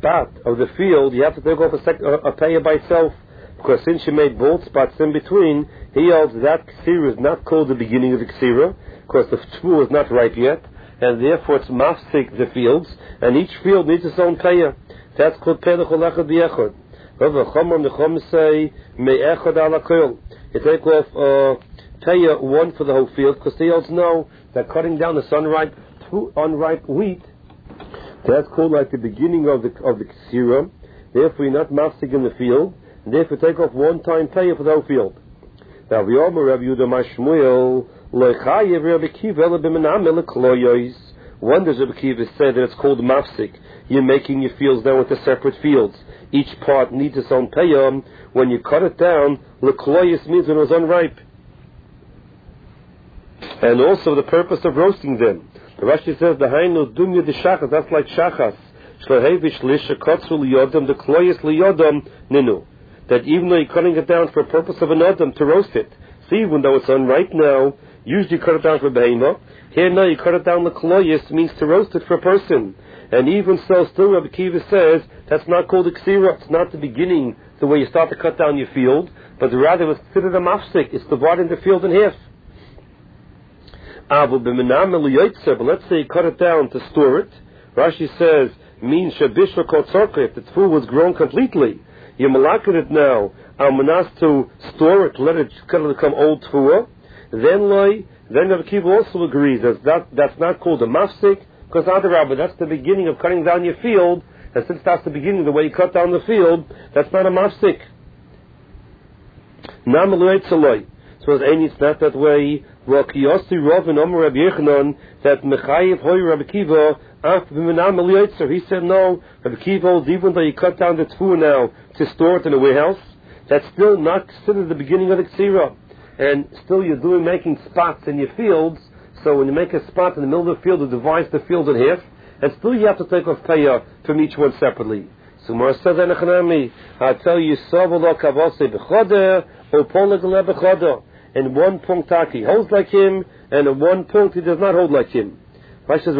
spot of the field, you have to take off a payah by itself. Because since you made both spots in between, he holds that ksira is not called the beginning of the ksira, because the tfu is not ripe yet, and therefore it's mafsik the fields, and each field needs its own payah. That's called payah l'chol echad b'echad. However, Chomar and the Chom say me'echad ala kol. You take off payah one for the whole field, because they also know that cutting down the unripe wheat, that's called like the beginning of the ksira. Therefore, you're not mafsik in the field, and therefore take off one time payah for the whole field. Now, the Omer Rabbi Yehuda Mashmuel loichayev Rabbi Kiva ela b'menamel lekloyos. One does Rabbi Kiva say that it's called mafsik. You're making your fields down with the separate fields. Each part needs its own payah. When you cut it down, lekloyos means when it was unripe. And also the purpose of roasting them. The Rashi says the hainu dunya de shachas. That's like shachas. Shlehevish lisha kotzu liyodam the kloyos liyodam ninu. That even though you're cutting it down for a purpose of an adam to roast it, see, even though it's unripe now, usually you cut it down for behema. Here now you cut it down lekloyos means to roast it for a person. And even so, still Rabbi Kiva says that's not called a ksira. It's not the beginning, the way you start to cut down your field, but rather it's considered a mafsik. It's dividing the field in half. But let's say you cut it down to store it. Rashi says means shabishra kotzorka. If the tfu was grown completely, you malakit it now. Almanas to store it, let it become old tfuah. Then Rabbi Kiva also agrees that's not called a mafsik, because Adarabba, that's the beginning of cutting down your field, and since that's the beginning, the way you cut down the field, that's not a mafsik. So it's not that way. Kiyosi Rav and Omer Rabbi Yechanan that Mechayev Hoy Rabbi Kiva after B'menam Eliyotzer. He said no. Rabbi Kiva holds even though you cut down the tfuah now to store it in a warehouse, that's still not considered the beginning of the ksira, and still you're making spots in your fields. So when you make a spot in the middle of the field, it divides the field in half, and still you have to take off payah from each one separately. So Mar says Enochanami, I tell you, Savolo Kavose B'choder or Polegale B'choder. In one punct he holds like him, and in one punct he does not hold like him. Rashi says,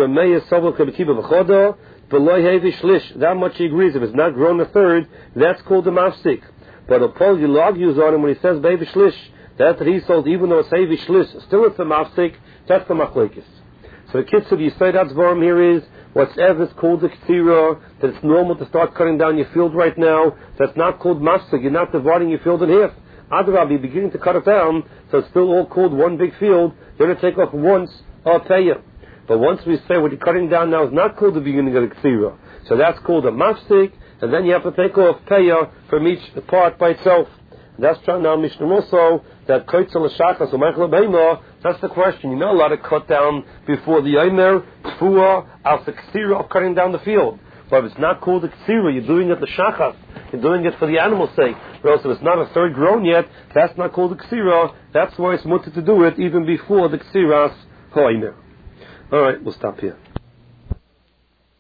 that much he agrees. If it's not grown a third, that's called a mafsik. But Paul argues on him when he says baby shlish, that he sold even though it's heavy shlish, still it's a mafsik. That's the machlekes. So the kids of Yisaydat's vorm here is whatever is called the ksira, that it's normal to start cutting down your field right now. That's not called mafsik. You're not dividing your field in half. Adrab, you're beginning to cut it down, so it's still all called one big field. You're going to take off once or payah. But once we say what you're cutting down now is not called the beginning of the ksira, so that's called a mafsik, and then you have to take off payah from each part by itself. And that's trying now Mishnah also that koitzel shachas or meichel beima. That's the question. You're not allowed to cut down before the yomer tfuah al the ksira of cutting down the field. But if it's not called the ksira, you're doing it the shachas. You're doing it for the animal's sake. But also, if it's not a third grown yet, that's not called the ksira. That's why it's mutter to do it even before the ksiras hoimer. All right, we'll stop here.